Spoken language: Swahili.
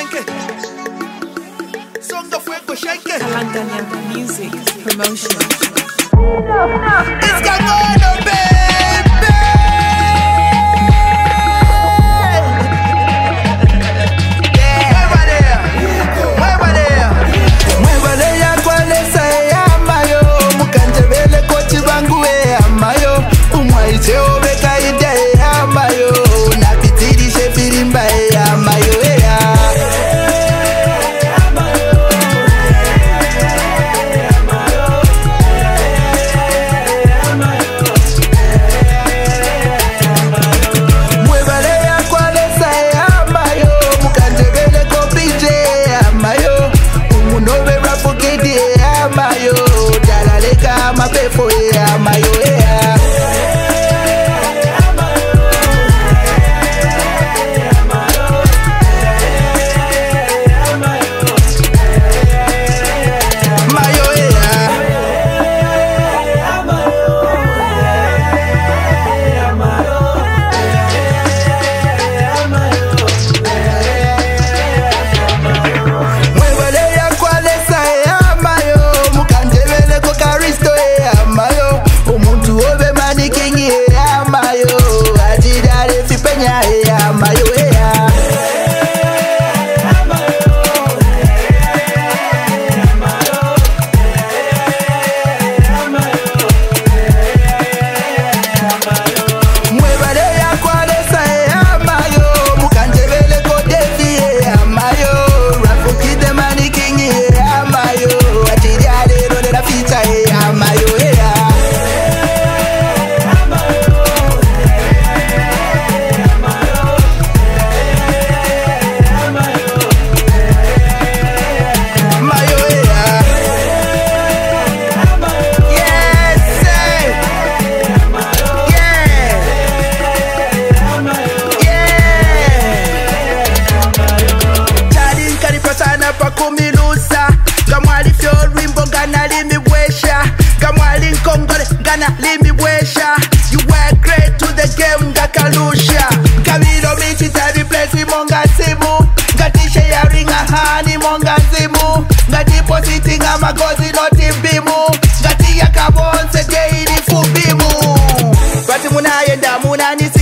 Shenke. Song the Fuego Shenke. Kalanganya Music Promotion. It's Gangono, baby. Muevale ya kwalesa ya mayo. Mukantebele kochi bangu ya mayo. Umwaite obeka ide ya mayo. Napitirishe firimba ya mayo ya. Mayo, dalaleka mapefo ya mayo ya. Mayo ya. Muevale ya kwalesa ya mayo. Mukandebele ko karisto ya mayo. Umuntu obe manikingi ya mayo. Ajidare fipenya ya mayo ya. Muevale ya kwalesa ya mayo. Mukandebele ko defi ya mayo. Rafukide manikingi ya mayo. Ajidare rode la fita ya mayo ya. Mayo ya. Yes, sir. Yeah. Tadin kanipa sana pa kumilusa. Kamwali fyorimbo gana limibwesha. Kamwali nkongole gana limibwesha. You were great to the game ngakalusha. Kamilo michi tadi place monga simu. Ngatishe ya ringa hani monga simu. Ngatipo siti nga magozi noti bimu. Ngati ya kabonse geini fubimu. Bati munayenda munani